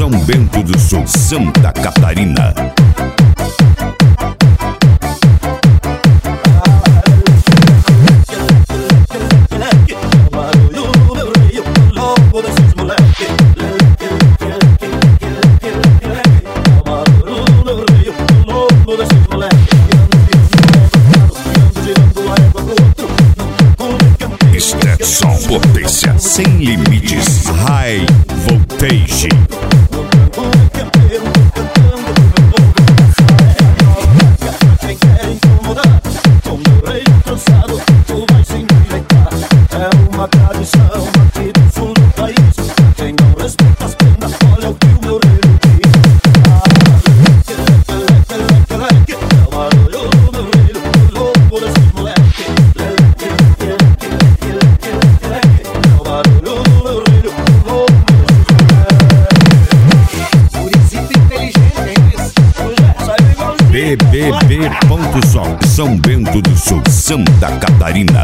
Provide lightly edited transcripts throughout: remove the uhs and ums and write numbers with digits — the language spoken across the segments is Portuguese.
São Bento do Sul, Santa Catarina. Stetson, potência sem limites, high voltage. Quem quer incomodar, com o rei cansado, tu vai se endireitar. É uma tradição aqui do sul do país. Quem não respeita as penas, olha o que o meu rei diz. É o barulho do meu rei, do louco desses moleque. É o barulho do meu rei, do louco desses moleque. Purisito inteligente, hein, isso? Sai igualzinho. BBB.som, São Bento do Sul, Santa Catarina.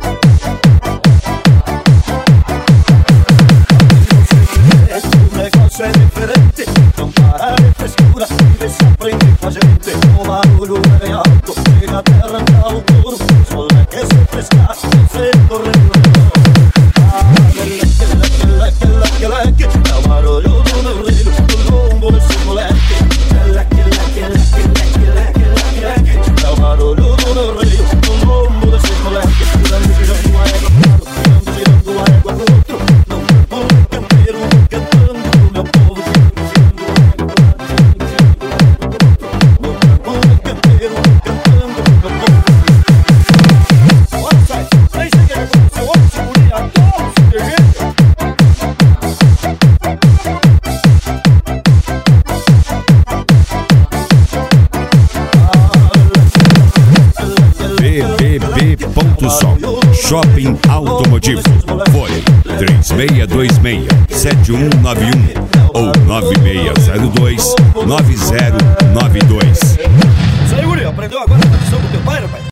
O negócio é diferente, não para de frescura e vê se aprende com a gente. O barulho é bem alto, chega até arrancar o couro. Só não quer se frescar, você correndo. É o barulho do meu rio, do lombo desse moleque. É o barulho do meu rio, do lombo desse moleque. Girando a égua, girando a égua pro outro. Não vou campeiro, cantando pro meu povo. Não vou campeiro, cantando pro meu povo. Olha só, aí chega com o seu outro segurinho a todos de jeito. BBB.som, Shopping Automotivo. Fone 3626-7191 ou 9602-9092. Isso aí, guri, aprendeu agora a tradição do teu pai, rapaz?